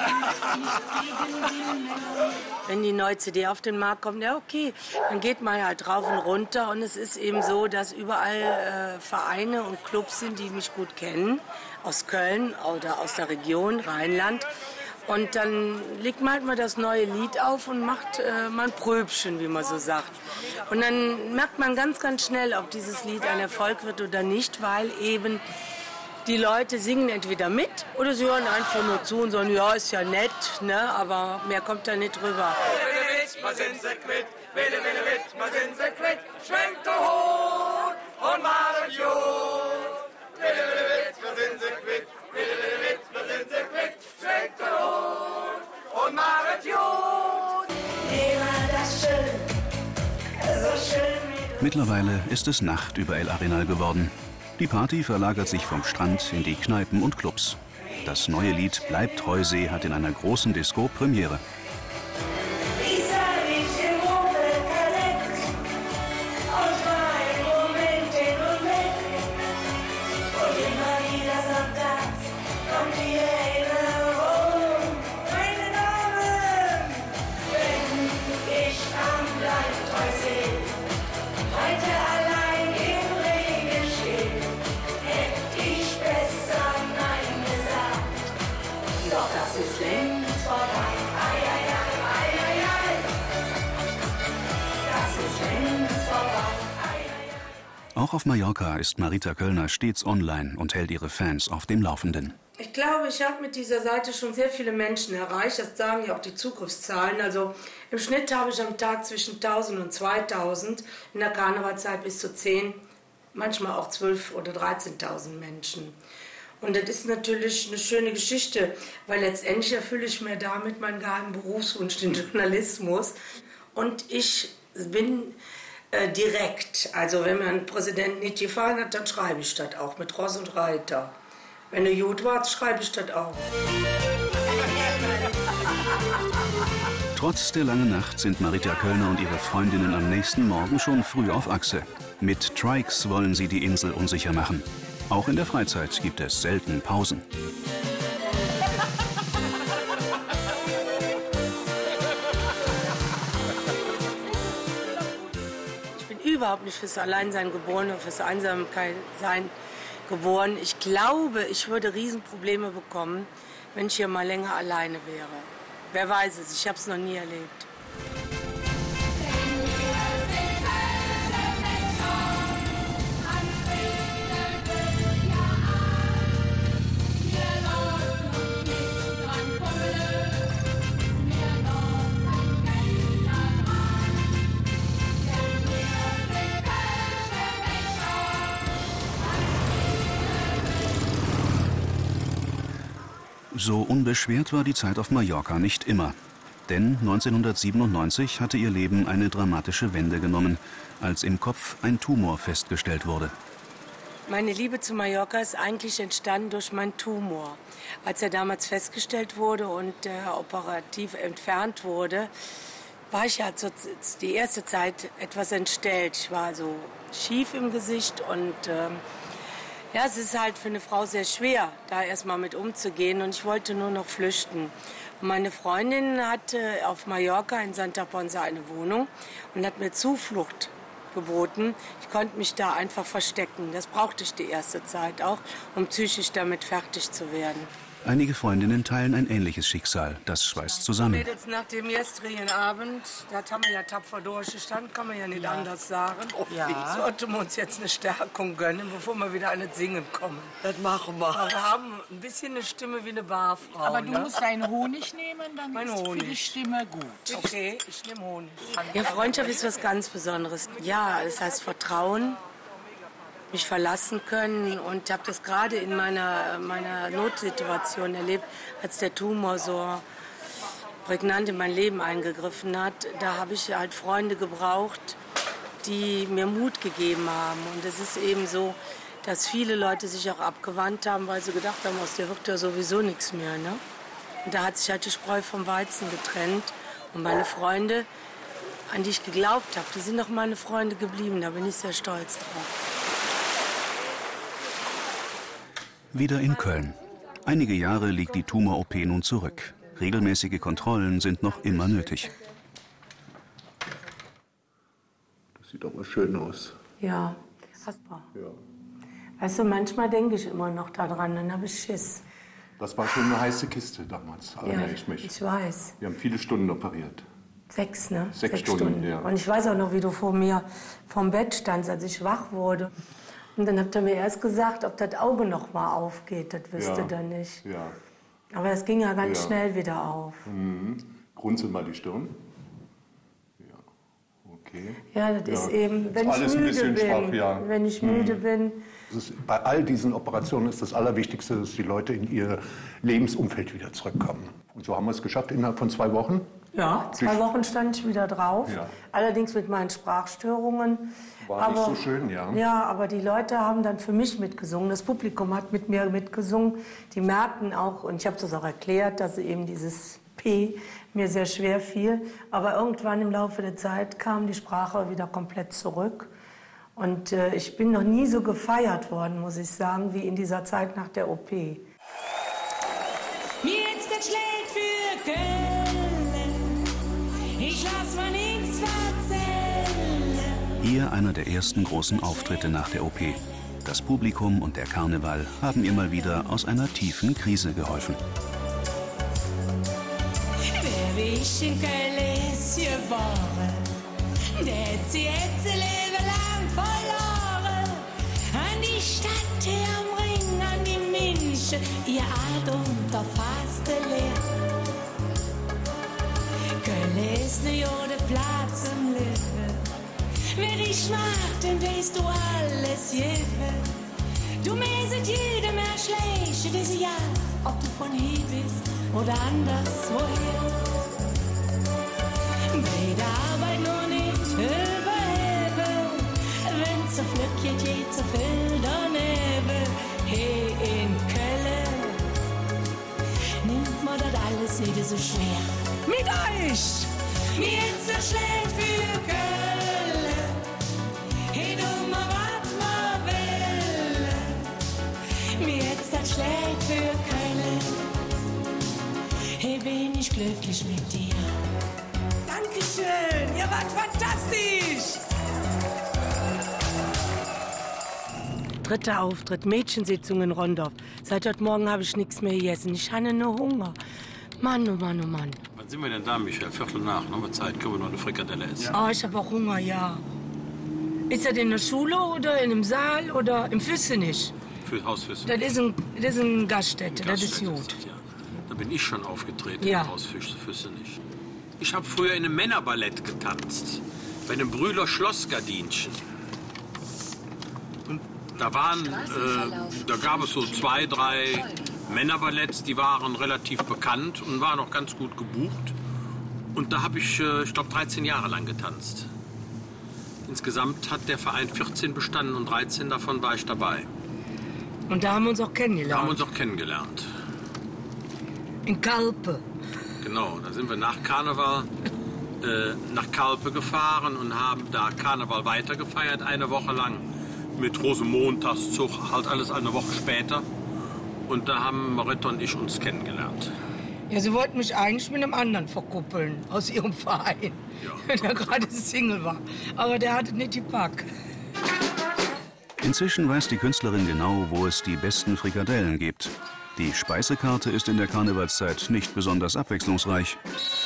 Wenn die neue C D auf den Markt kommt, ja okay, dann geht man halt rauf und runter. Und es ist eben so, dass überall äh, Vereine und Clubs sind, die mich gut kennen, aus Köln oder aus der Region, Rheinland. Und dann legt man halt mal das neue Lied auf und macht äh, mal ein Pröbchen, wie man so sagt. Und dann merkt man ganz, ganz schnell, ob dieses Lied ein Erfolg wird oder nicht, weil eben Die Leute singen entweder mit oder sie hören einfach nur zu und sagen, ja, ist ja nett, ne? Aber mehr kommt da nicht rüber. Ma sind sie quitt, wille, wille, witt, ma sind sie quitt, schwenkt der Hut und machen Jod. Wille, wille, witt, ma sind sie quitt, wille, wille, witt, ma sind sie quitt, schwenkt der Hut und machen Jod. Immer das schön, so schön. Mittlerweile ist es Nacht über El Arenal geworden. Die Party verlagert sich vom Strand in die Kneipen und Clubs. Das neue Lied Bleibt Heusee hat in einer großen Disco Premiere. Auch auf Mallorca ist Marita Köllner stets online und hält ihre Fans auf dem Laufenden. Ich glaube, ich habe mit dieser Seite schon sehr viele Menschen erreicht. Das sagen ja auch die Zugriffszahlen. Also im Schnitt habe ich am Tag zwischen tausend und zweitausend, in der Karnevalzeit bis zu zehn, manchmal auch zwölf oder dreizehntausend Menschen. Und das ist natürlich eine schöne Geschichte, weil letztendlich erfülle ich mir damit meinen geheimen Berufswunsch, den Journalismus. Und ich bin äh, direkt. Also wenn mir ein Präsident nicht gefallen hat, dann schreibe ich das auch mit Ross und Reiter. Wenn du gut warst, schreibe ich das auch. Trotz der langen Nacht sind Marita Köllner und ihre Freundinnen am nächsten Morgen schon früh auf Achse. Mit Trikes wollen sie die Insel unsicher machen. Auch in der Freizeit gibt es selten Pausen. Ich bin überhaupt nicht fürs Alleinsein geboren oder fürs Einsamkeit-Sein geboren. Ich glaube, ich würde Riesenprobleme bekommen, wenn ich hier mal länger alleine wäre. Wer weiß es, ich habe es noch nie erlebt. So unbeschwert war die Zeit auf Mallorca nicht immer. Denn neunzehnhundertsiebenundneunzig hatte ihr Leben eine dramatische Wende genommen, als im Kopf ein Tumor festgestellt wurde. Meine Liebe zu Mallorca ist eigentlich entstanden durch meinen Tumor. Als er damals festgestellt wurde und äh, operativ entfernt wurde, war ich ja die erste Zeit etwas entstellt. Ich war so schief im Gesicht und ähm, ja, es ist halt für eine Frau sehr schwer, da erstmal mit umzugehen. Und ich wollte nur noch flüchten. Und meine Freundin hatte auf Mallorca in Santa Ponsa eine Wohnung und hat mir Zuflucht geboten. Ich konnte mich da einfach verstecken. Das brauchte ich die erste Zeit auch, um psychisch damit fertig zu werden. Einige Freundinnen teilen ein ähnliches Schicksal. Das schweißt zusammen. Mädels, nach dem gestrigen Abend, das haben wir ja tapfer durchgestanden, kann man ja nicht ja. anders sagen. Oh, ja. Sollten wir uns jetzt eine Stärkung gönnen, bevor wir wieder an das Singen kommen. Das machen wir. Aber wir haben ein bisschen eine Stimme wie eine Barfrau. Aber du ne? musst deinen Honig nehmen, dann mein ist Honig. für die Stimme gut. Okay, ich nehme Honig. Ja, Freundschaft ist was ganz Besonderes. Ja, das heißt Vertrauen, mich verlassen können, und habe das gerade in meiner, meiner Notsituation erlebt, als der Tumor so prägnant in mein Leben eingegriffen hat. Da habe ich halt Freunde gebraucht, die mir Mut gegeben haben. Und es ist eben so, dass viele Leute sich auch abgewandt haben, weil sie gedacht haben, aus der wird ja sowieso nichts mehr. Ne? Und da hat sich halt die Spreu vom Weizen getrennt. Und meine Freunde, an die ich geglaubt habe, die sind auch meine Freunde geblieben. Da bin ich sehr stolz drauf. Wieder in Köln. Einige Jahre liegt die Tumor-O P nun zurück. Regelmäßige Kontrollen sind noch immer nötig. Das sieht doch mal schön aus. Ja, fassbar. Ja. Weißt du, manchmal denke ich immer noch daran, dann habe ich Schiss. Das war schon eine heiße Kiste damals, erinnere ja, ich mich. Ich weiß. Wir haben viele Stunden operiert. Sechs, ne? Sechs, Sechs Stunden, Stunden, ja. Und ich weiß auch noch, wie du vor mir vom Bett standst, als ich wach wurde. Und dann habt ihr mir erst gesagt, ob das Auge noch mal aufgeht, das wüsste Ja. ihr nicht. Ja. Aber es ging ja ganz Ja. schnell wieder auf. Mhm. Runzel mal die Stirn. Ja, okay. Ja, das ist eben, wenn Ist ich alles ein müde bisschen bin, schwach, ja. wenn ich Mhm. müde bin, Das ist, bei all diesen Operationen ist das Allerwichtigste, dass die Leute in ihr Lebensumfeld wieder zurückkommen. Und so haben wir es geschafft innerhalb von zwei Wochen. ja, zwei Durch- Wochen stand ich wieder drauf. Ja. Allerdings mit meinen Sprachstörungen. War nicht so schön, ja. Ja, aber die Leute haben dann für mich mitgesungen. Das Publikum hat mit mir mitgesungen. Die merkten auch, und ich habe das auch erklärt, dass eben dieses P mir sehr schwer fiel. Aber irgendwann im Laufe der Zeit kam die Sprache wieder komplett zurück. Und äh, ich bin noch nie so gefeiert worden, muss ich sagen, wie in dieser Zeit nach der O P. Mir jetzt das schlägt für Köln. Ich lass mir nichts erzählen. Hier einer der ersten großen Auftritte nach der O P. Das Publikum und der Karneval haben ihr mal wieder aus einer tiefen Krise geholfen. Wer wie ich in Köln ist geboren, der hat sie jetzt ein Leben lang verloren. An die Stadt hier am Ring, an die Menschen, ihr alt und der faste leer. Köln ist ne jode Platz im Leben. Wer dich macht, dann weißt du alles jede. Du mäßet jedem mehr schlecht, diese Jahr, ob du von hier bist oder anderswoher. Bei der Arbeit nur nicht überheben, wenn zu Glück geht, geht zu viel daneben. Hey, in Köln nimmt man das alles nicht so schwer. Mit euch! Mir ist das schlecht für Köln. Hey, du mal was man will. Mir ist das schlecht für Köln. Hey, bin ich glücklich mit dir. Dankeschön, ihr wart fantastisch! Dritter Auftritt, Mädchensitzung in Rondorf. Seit heute Morgen habe ich nichts mehr gegessen. Ich habe nur Hunger. Mann, oh Mann, oh Mann. Wann sind wir denn da, Michael? Viertel nach. Noch mal Zeit, können wir noch eine Frikadelle essen. Oh, ich habe auch Hunger, ja. Ist das in der Schule oder in einem Saal oder im Füssenich? Für Hausfüsse. Das ist ein, das ist ein Gaststätte, das ist Gaststätte gut. das, ja. Da bin ich schon aufgetreten, Ja. im Hausfüsse nicht. Ich habe früher in einem Männerballett getanzt. Bei einem Brühler Schlossgardinchen. Und da waren, äh, da gab es so zwei, drei Männerballetts, die waren relativ bekannt und waren auch ganz gut gebucht. Und da habe ich, äh, ich glaube, dreizehn Jahre lang getanzt. Insgesamt hat der Verein vierzehn bestanden und dreizehn davon war ich dabei. Und da haben wir uns auch kennengelernt. Da haben wir uns auch kennengelernt. In Kalpe. Genau, da sind wir nach Karneval äh, nach Kalpe gefahren und haben da Karneval weitergefeiert, eine Woche lang. Mit Rosenmontagszug, halt alles eine Woche später. Und da haben Maritta und ich uns kennengelernt. Ja, sie wollten mich eigentlich mit einem anderen verkuppeln aus ihrem Verein, ja. Der gerade Single war. Aber der hatte nicht die Pack. Inzwischen weiß die Künstlerin genau, wo es die besten Frikadellen gibt. Die Speisekarte ist in der Karnevalszeit nicht besonders abwechslungsreich.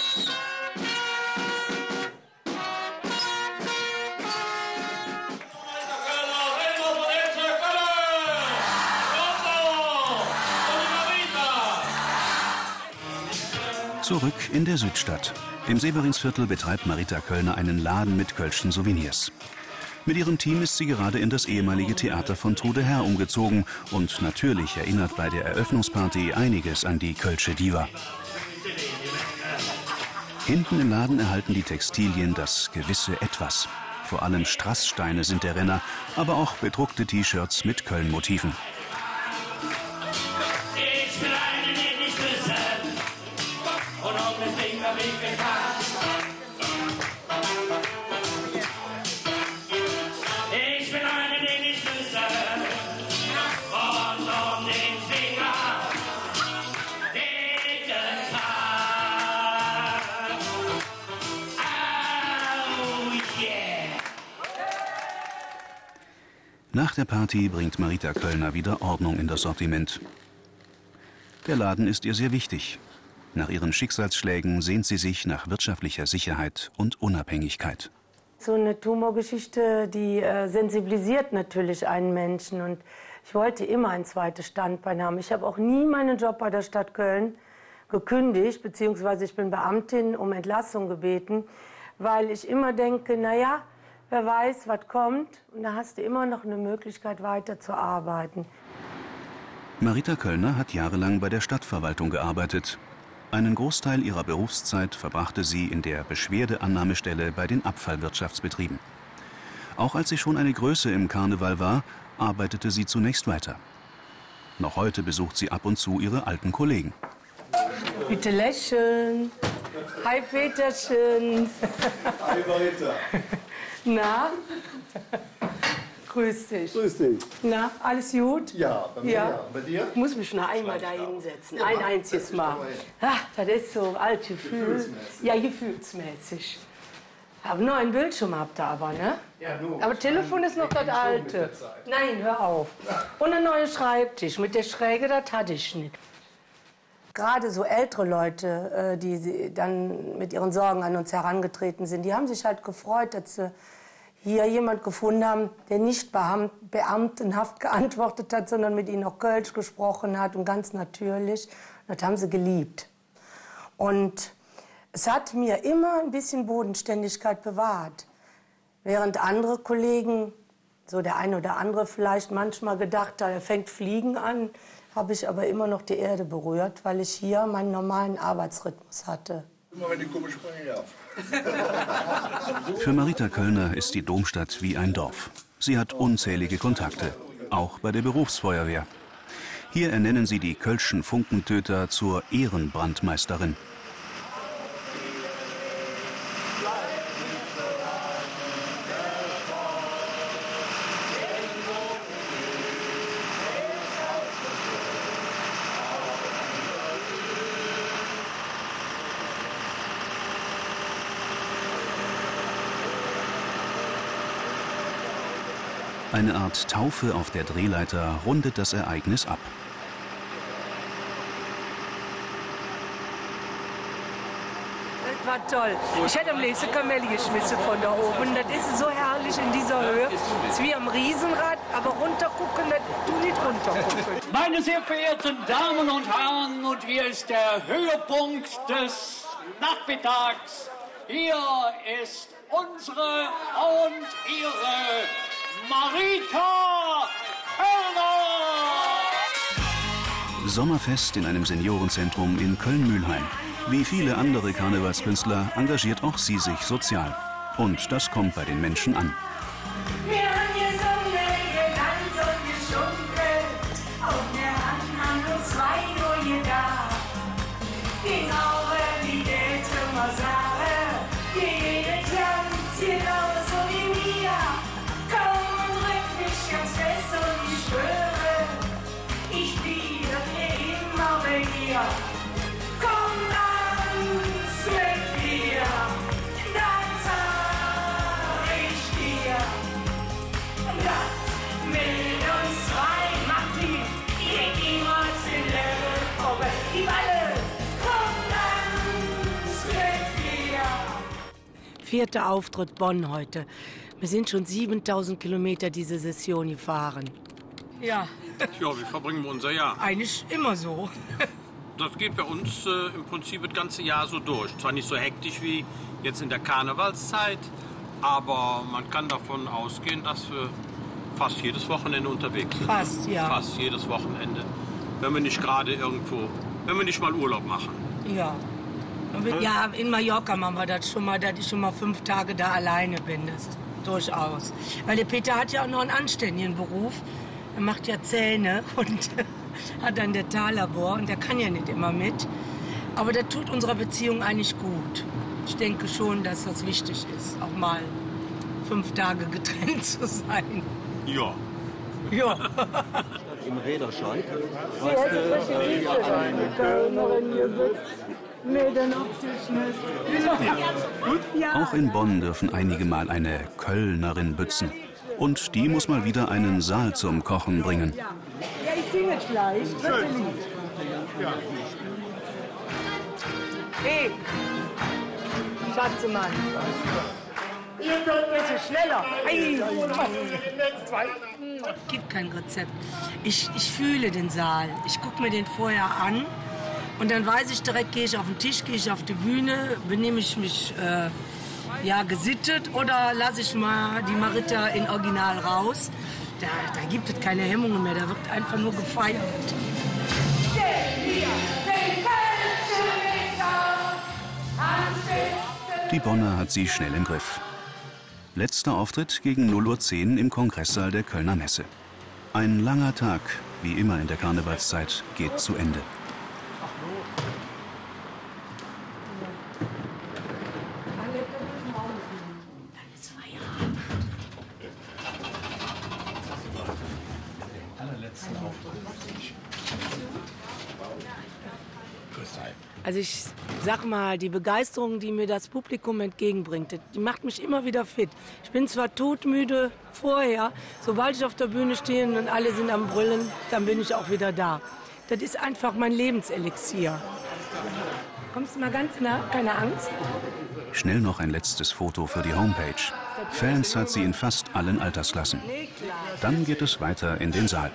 Zurück in der Südstadt. Im Severinsviertel betreibt Maritta Kölner einen Laden mit kölschen Souvenirs. Mit ihrem Team ist sie gerade in das ehemalige Theater von Trude Herr umgezogen. Und natürlich erinnert bei der Eröffnungsparty einiges an die kölsche Diva. Hinten im Laden erhalten die Textilien das gewisse Etwas. Vor allem Strasssteine sind der Renner, aber auch bedruckte T-Shirts mit Köln-Motiven. Ich will eine, die nicht wissen und auf den Finger winken kann. Ich bin eine, die nicht wissen und auf den Finger winken kann. Oh yeah! Nach der Party bringt Maritta Kölner wieder Ordnung in das Sortiment. Der Laden ist ihr sehr wichtig. Nach ihren Schicksalsschlägen sehnt sie sich nach wirtschaftlicher Sicherheit und Unabhängigkeit. So eine Tumorgeschichte, die äh, sensibilisiert natürlich einen Menschen. Und ich wollte immer ein zweites Standbein haben. Ich habe auch nie meinen Job bei der Stadt Köln gekündigt, beziehungsweise ich bin Beamtin um Entlassung gebeten, weil ich immer denke, naja, wer weiß, was kommt. Und da hast du immer noch eine Möglichkeit, weiter zu arbeiten. Marita Köllner hat jahrelang bei der Stadtverwaltung gearbeitet. Einen Großteil ihrer Berufszeit verbrachte sie in der Beschwerdeannahmestelle bei den Abfallwirtschaftsbetrieben. Auch als sie schon eine Größe im Karneval war, arbeitete sie zunächst weiter. Noch heute besucht sie ab und zu ihre alten Kollegen. Bitte lächeln. Hi Peterchen. Hi Marita. Na? Grüß dich. Grüß dich. Na, alles gut? Ja, bei mir ja. ja. Bei dir? Ich muss mich nur einmal da hinsetzen. Ein einziges Mal. Ach, das ist so alt Gefühl. Gefühlsmäßig. Ja, gefühlsmäßig. Aber nur einen Bildschirm habt ihr aber, ne? Ja, nur. Aber Telefon ist noch das alte. Nein, hör auf. Und ein neuer Schreibtisch. Mit der Schräge, das hatte ich nicht. Gerade so ältere Leute, die dann mit ihren Sorgen an uns herangetreten sind, die haben sich halt gefreut, dass sie hier jemand gefunden haben, der nicht beamtenhaft geantwortet hat, sondern mit ihnen auch Kölsch gesprochen hat und ganz natürlich. Das haben sie geliebt. Und es hat mir immer ein bisschen Bodenständigkeit bewahrt. Während andere Kollegen, so der eine oder andere vielleicht manchmal gedacht hat, er fängt Fliegen an, habe ich aber immer noch die Erde berührt, weil ich hier meinen normalen Arbeitsrhythmus hatte. Immer wenn die Kuppe springen darf. Für Marita Köllner ist die Domstadt wie ein Dorf. Sie hat unzählige Kontakte, auch bei der Berufsfeuerwehr. Hier ernennen sie die Kölschen Funkentöter zur Ehrenbrandmeisterin. Eine Art Taufe auf der Drehleiter rundet das Ereignis ab. Das war toll. Ich hätte am liebsten Kamelle geschmissen von da oben. Das ist so herrlich in dieser Höhe. Es ist wie am Riesenrad, aber runtergucken, das du nicht runtergucken. Meine sehr verehrten Damen und Herren, und hier ist der Höhepunkt des Nachmittags. Hier ist unsere und ihre Marita Köllner! Sommerfest in einem Seniorenzentrum in Köln-Mühlheim. Wie viele andere Karnevalskünstler engagiert auch sie sich sozial. Und das kommt bei den Menschen an. Wir haben gesungen, getanzt und geschunkelt. Und wir haben uns zwei nur gedacht. Genau wie der immer sage, jede tanzt genauso wie mir. Komm und drück mich ganz fest und ich schwöre, ich bliebe für immer bei dir. Komm tanz mit mir, dann sag ich dir, das mit uns zwei macht die, wir gehen uns in Level vorbei. Die Balle, komm tanz mit mir. Vierter Auftritt Bonn heute. Wir sind schon siebentausend Kilometer diese Session gefahren. Ja, Ja, wie verbringen wir unser Jahr? eigentlich immer so. Das geht bei uns äh, im Prinzip das ganze Jahr so durch. Zwar nicht so hektisch wie jetzt in der Karnevalszeit, aber man kann davon ausgehen, dass wir fast jedes Wochenende unterwegs sind. Fast, ja. Fast jedes Wochenende. Wenn wir nicht gerade irgendwo, wenn wir nicht mal Urlaub machen. Ja. Und wir- Ja, in Mallorca machen wir das schon mal, dass ich schon mal fünf Tage da alleine bin. Das ist durchaus. Weil der Peter hat ja auch noch einen anständigen Beruf. Er macht ja Zähne und hat dann der Tallabor und der kann ja nicht immer mit. Aber das tut unserer Beziehung eigentlich gut. Ich denke schon, dass das wichtig ist, auch mal fünf Tage getrennt zu sein. Ja. Ja. Im Räderschrank. Sie hätte frische Tüte sein, die Kölnerin hier sitzt. Nee, den Ja. Auch in Bonn dürfen einige mal eine Kölnerin bützen. Und die muss mal wieder einen Saal zum Kochen bringen. Ja, ich singe gleich. Dritte Lied. Hey, Schatzemann. Ihr tut ein bisschen schneller. Ei. Gibt kein Rezept. Ich, ich fühle den Saal. Ich gucke mir den vorher an. Und dann weiß ich direkt, gehe ich auf den Tisch, gehe ich auf die Bühne, benehme ich mich äh, ja, gesittet oder lasse ich mal die Marita in Original raus. Da, da gibt es keine Hemmungen mehr, da wird einfach nur gefeiert. Die Bonner hat sie schnell im Griff. Letzter Auftritt gegen null Uhr zehn im Kongresssaal der Kölner Messe. Ein langer Tag, wie immer in der Karnevalszeit, geht zu Ende. Also ich sag mal, die Begeisterung, die mir das Publikum entgegenbringt, die macht mich immer wieder fit. Ich bin zwar todmüde vorher, sobald ich auf der Bühne stehe und alle sind am Brüllen, dann bin ich auch wieder da. Das ist einfach mein Lebenselixier. Kommst du mal ganz nah, keine Angst? Schnell noch ein letztes Foto für die Homepage. Fans hat sie in fast allen Altersklassen. Dann geht es weiter in den Saal.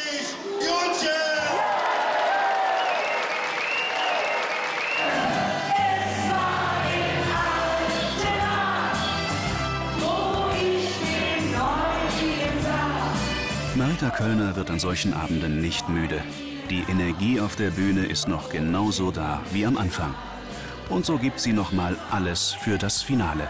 Marita Köllner wird an solchen Abenden nicht müde. Die Energie auf der Bühne ist noch genauso da wie am Anfang. Und so gibt sie noch mal alles für das Finale.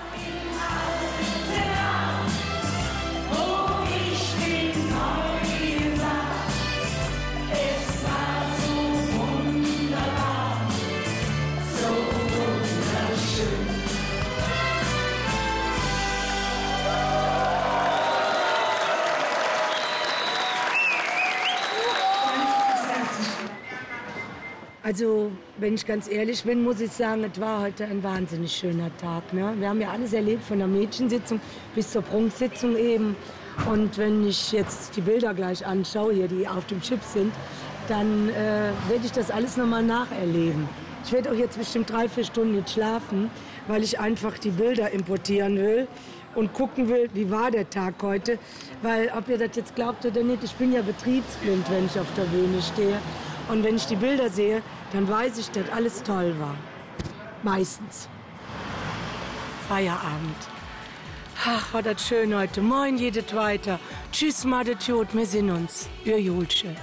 Also, wenn ich ganz ehrlich bin, muss ich sagen, es war heute ein wahnsinnig schöner Tag. Ne? Wir haben ja alles erlebt, von der Mädchensitzung bis zur Prunksitzung eben. Und wenn ich jetzt die Bilder gleich anschaue, hier, die auf dem Chip sind, dann äh, werde ich das alles nochmal nacherleben. Ich werde auch jetzt bestimmt drei, vier Stunden jetzt schlafen, weil ich einfach die Bilder importieren will und gucken will, wie war der Tag heute. Weil, ob ihr das jetzt glaubt oder nicht, ich bin ja betriebsblind, wenn ich auf der Bühne stehe. Und wenn ich die Bilder sehe, dann weiß ich, dass alles toll war. Meistens. Feierabend. Ach, war das schön heute. Moin, jedet weiter. Tschüss, madet Jod, wir sehen uns. Ihr Julsche.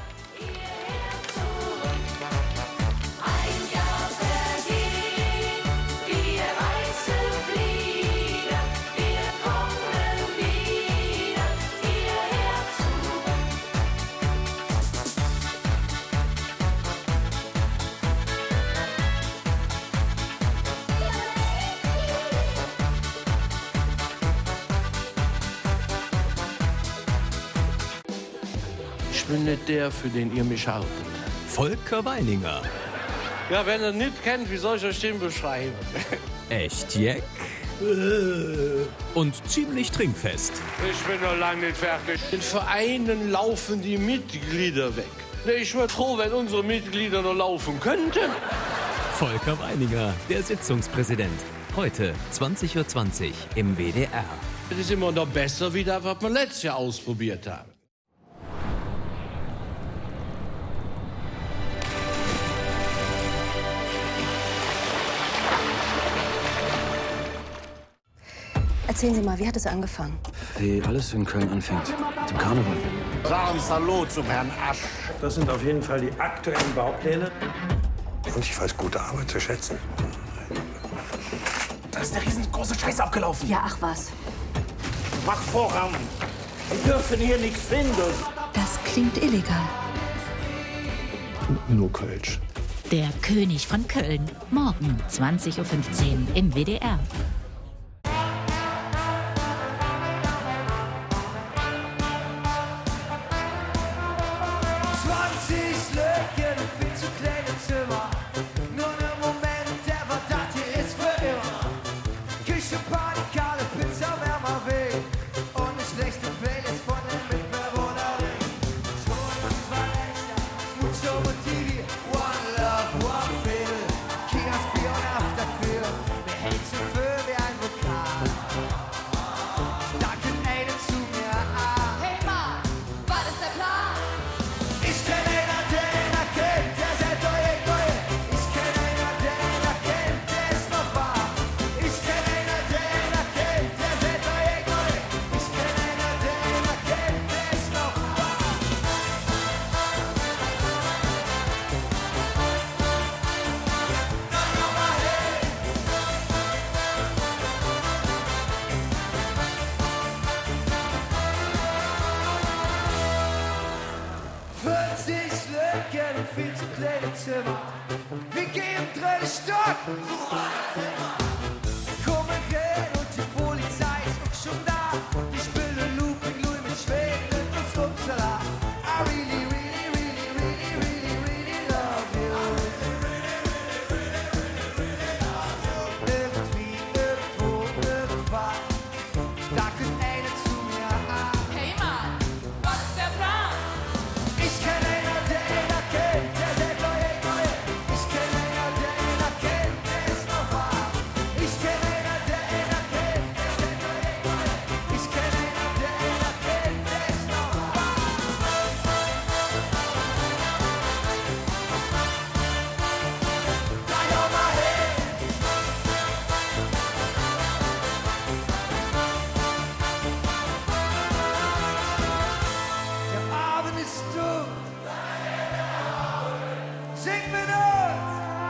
Ich bin nicht der, für den ihr mich haltet. Volker Weininger. Ja, wenn ihr nicht kennt, wie soll ich euch den beschreiben? Echt Jack. Und ziemlich trinkfest. Ich bin noch lange nicht fertig. In Vereinen laufen die Mitglieder weg. Ich wäre froh, wenn unsere Mitglieder noch laufen könnten. Volker Weininger, der Sitzungspräsident. Heute zwanzig Uhr zwanzig im W D R. Das ist immer noch besser, wie das, was wir letztes Jahr ausprobiert haben. Erzählen Sie mal, wie hat es angefangen? Wie alles in Köln anfängt, mit dem Karneval. Sagen Sie Hallo zum Herrn Asch. Das sind auf jeden Fall die aktuellen Baupläne. Und ich weiß gute Arbeit zu schätzen. Da ist eine riesengroße Scheiße abgelaufen. Ja, ach was. Mach voran. Sie dürfen hier nichts finden. Das klingt illegal. Nur Kölsch. Der König von Köln. Morgen zwanzig Uhr fünfzehn im W D R. One love, one feel. Kia spionaft dafür. Wir hältst du für Zimmer. Wir gehen drin die Stadt. Kommen rein und die Polizei ist auch schon da. Die spielen Looping Louis mit Schweden und Stromsalat. I really, really, really, really, really, really love you. Irgendwie, irgendwo, irgendwann, da kommt einer zu mir an. Hey Mann, was ist der Plan? Ich kenn einer, der einer kennt, der sagt neue, neue. Ich kenn einer, der einer kennt, der ist noch wahr. Ich kenn einer, der einer kennt, der sagt neue, neue. Ich kenn einer, der einer kennt, der ist noch wahr. Drei Jahre mal hin. Der Abend ist dumm. Sing mit uns.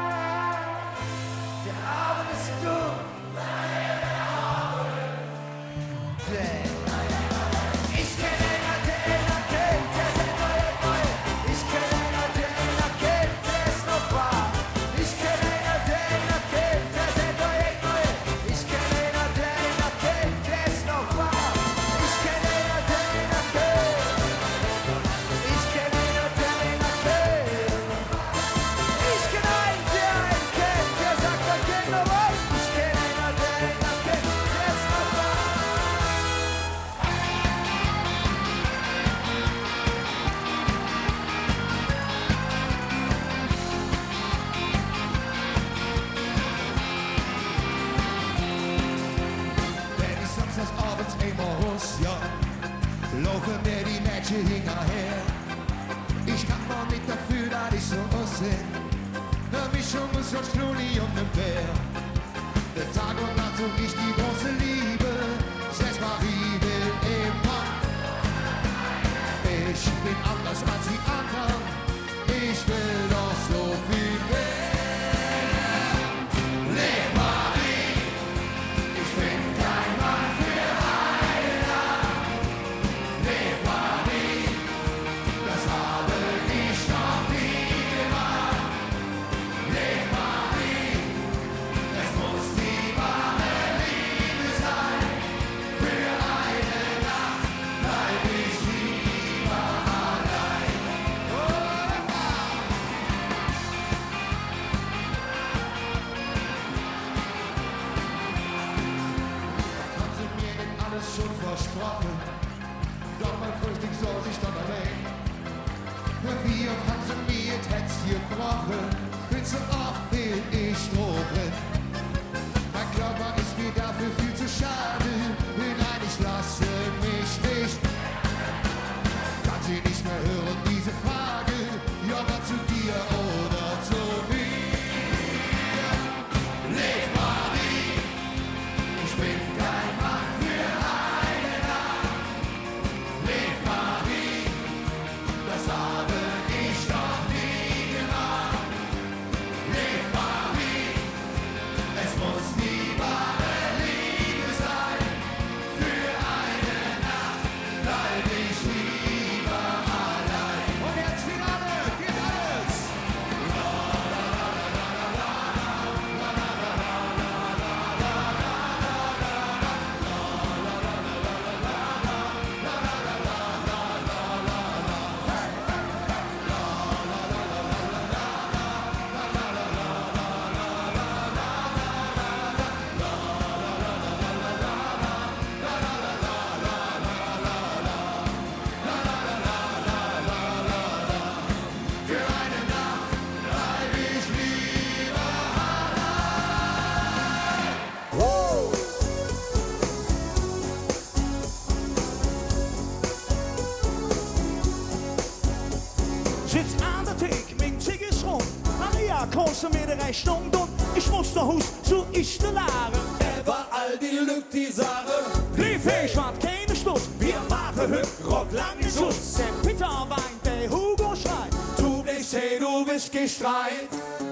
Der Abend ist dumm. Ich kenn einer, der einer kennt, der sagt neue, neue. Ich kenn einer, der einer kennt, der ist noch wahr. Ich kenn einer, der einer kennt, der sagt neue, neue. Ich kenn einer, der einer kennt, der ist noch wahr. Ich kenn einer, der einer kennt. Ich kenn einer, der einer kennt. Ich kenn einen, der einen kennt, der sagt, er kennt noch was. Ich kenn einer, der einer kennt, der ist noch wahr. Wenn ich samstags abends immer muss, ja, laufen mir die Mädchen hinterher. Ich kann mal nicht dafür, dass ich so aussehe. Eine Mischung aus George Clooney und nem Bär. Der Tag und Nacht such ich die große Liebe. Selbst Marie will immer. Ich bin anders als die anderen. Ich will doch so viel mehr. Leb Marie, ich bin kein Mann für Heiland. Leb Marie, das habe ich noch nie gemacht. Leb Marie, es muss die wahre Liebe sein. Für eine Nacht bleib ich lieber allein. Hat sie mir denn alles schon versprochen? Doch mein Frühstück soll sich dann erlegen. Wie oft hat sie mir das Herz gebrochen? Viel zu oft will ich drohen. Mein Körper ist mir dafür viel zu schade. Nein, ich lasse mich nicht. Kann sie nicht mehr hören, diese Frage. Ja, aber zu dir oder zu mir. Leb Marie, ich bin kein Mann für eine Nacht. Leb Marie, das habe ich noch nie gemacht. Leb Marie, es muss die wahre Liebe sein. Für eine Nacht bleib ich lieber allein. Und jetzt Finale, geht alles! Für eine Nacht bleib ich lieber allein. Sitz an der Theke, mein Zig ist rum. Maria, kommst du mir die Rechnung tun? Ich muss nach Haus, so ich der Lage. Über all die Lüg, die Sache. Die Fisch macht keine Stuss. Wir machen Hück, Rock, lang in Schuss. Der Peter weint, der Hugo schreit. Du bist hey, du bist gestreit.